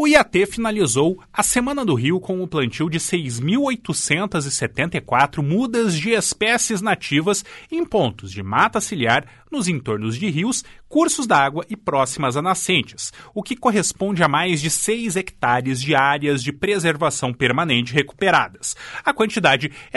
O IAT finalizou a Semana do Rio com o plantio de 6.874 mudas de espécies nativas em pontos de mata ciliar nos entornos de rios, cursos d'água e próximas a nascentes, o que corresponde a mais de 6 hectares de áreas de preservação permanente recuperadas. A quantidade é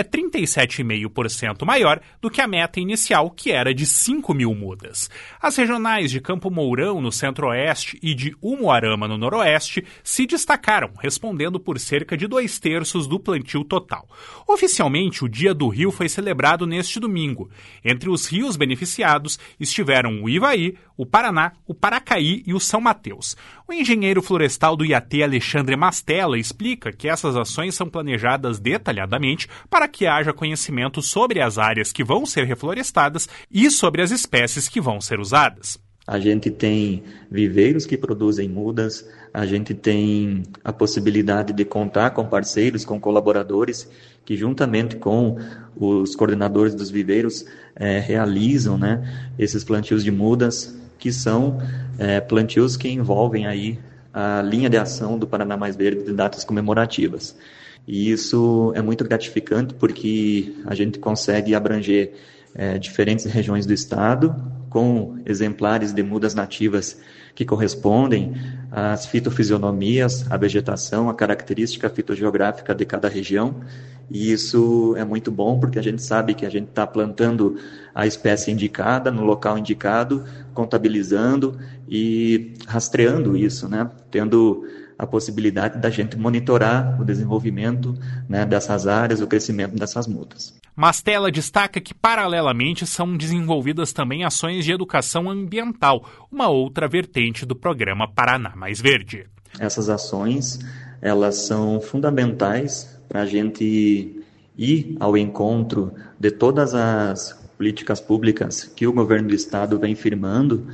37,5% maior do que a meta inicial, que era de 5.000 mudas. As regionais de Campo Mourão, no centro-oeste, e de Umuarama, no noroeste, se destacaram, respondendo por cerca de 2/3 do plantio total. Oficialmente, o Dia do Rio foi celebrado neste domingo. Entre os rios beneficiados estiveram o Ivaí, o Paraná, o Paracaí e o São Mateus. O engenheiro florestal do IAT, Alexandre Mastella, explica que essas ações são planejadas detalhadamente para que haja conhecimento sobre as áreas que vão ser reflorestadas e sobre as espécies que vão ser usadas. A gente tem viveiros que produzem mudas, a gente tem a possibilidade de contar com parceiros, com colaboradores que juntamente com os coordenadores dos viveiros realizam, esses plantios de mudas, que são plantios que envolvem aí a linha de ação do Paraná Mais Verde de datas comemorativas. E isso é muito gratificante porque a gente consegue abranger diferentes regiões do estado, com exemplares de mudas nativas que correspondem às fitofisionomias, à vegetação, à característica fitogeográfica de cada região. E isso é muito bom porque a gente sabe que a gente está plantando a espécie indicada, no local indicado, contabilizando e rastreando isso, tendo a possibilidade da gente monitorar o desenvolvimento dessas áreas, o crescimento dessas mudas. Mastella destaca que, paralelamente, são desenvolvidas também ações de educação ambiental, uma outra vertente do programa Paraná Mais Verde. Essas ações, elas são fundamentais para a gente ir ao encontro de todas as políticas públicas que o governo do estado vem firmando,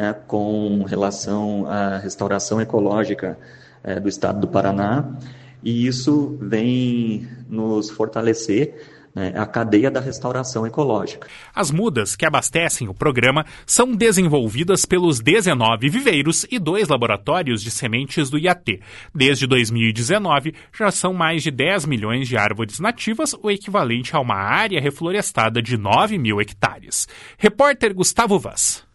com relação à restauração ecológica do estado do Paraná, e isso vem nos fortalecer a cadeia da restauração ecológica. As mudas que abastecem o programa são desenvolvidas pelos 19 viveiros e 2 laboratórios de sementes do IAT. Desde 2019, já são mais de 10 milhões de árvores nativas, o equivalente a uma área reflorestada de 9.000 hectares. Repórter Gustavo Vaz.